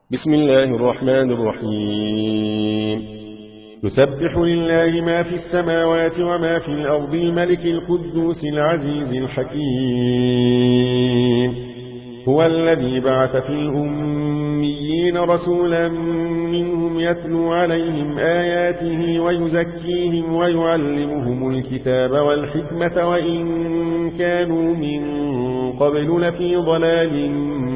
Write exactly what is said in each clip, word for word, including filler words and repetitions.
بسم الله الرحمن الرحيم. يسبح لله ما في السماوات وما في الأرض الملك القدوس العزيز الحكيم. هو الذي بعث في الأميين رسولا منهم يتلو عليهم آياته ويزكيهم ويعلمهم الكتاب والحكمة وإن كانوا من قبل لفي ضلال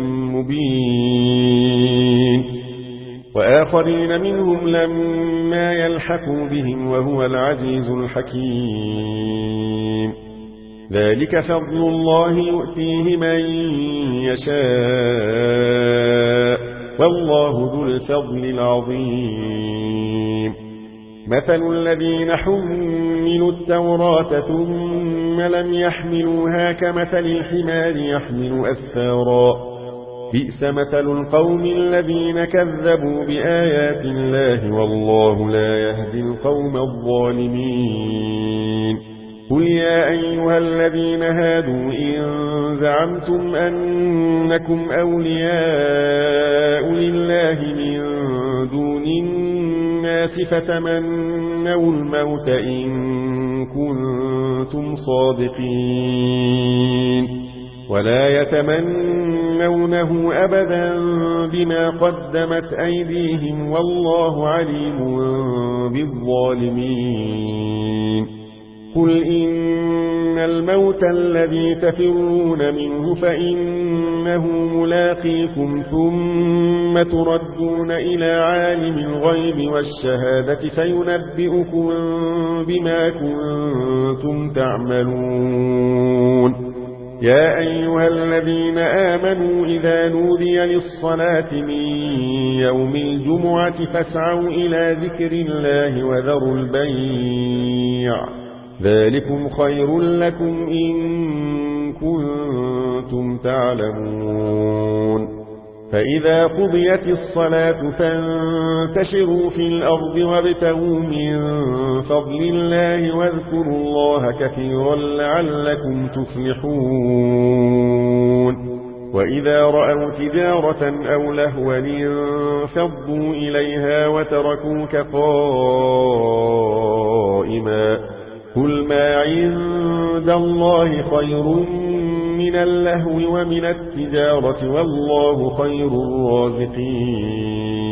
مبين، وآخرين منهم لما يلحقوا بهم وهو العزيز الحكيم. ذلك فضل الله يؤتيه من يشاء والله ذو الفضل العظيم. مثل الذين حملوا التوراة ثم لم يحملوها كمثل الحمار يحمل أسفارا، بئس مثل القوم الذين كذبوا بآيات الله والله لا يهدي القوم الظالمين. قل يا أيها الذين هادوا إن زعمتم أنكم أولياء لله من دون الناس فتمنوا الموت إن كنتم صادقين، ولا يتمنونه أبدا بما قدمت أيديهم والله عليم بالظالمين. قل إن الموت الذي تفرون منه فإنه ملاقيكم ثم تردون إلى عالم الغيب والشهادة فينبئكم بما كنتم تعملون. يا أيها الذين آمنوا إذا نودي للصلاة من يوم الجمعة فاسعوا إلى ذكر الله وذروا البيع، ذلكم خير لكم إن كنتم تعلمون. فإذا قضيت الصلاة فانتشروا في الأرض وابتغوا من فضل الله واذكروا الله كثيرا لعلكم تفلحون. وإذا رأوا تجارة أو لهوا انفضوا إليها وتركوك قائما، قل ما عند الله خير من اللهو ومن التجارة والله خير الرازقين.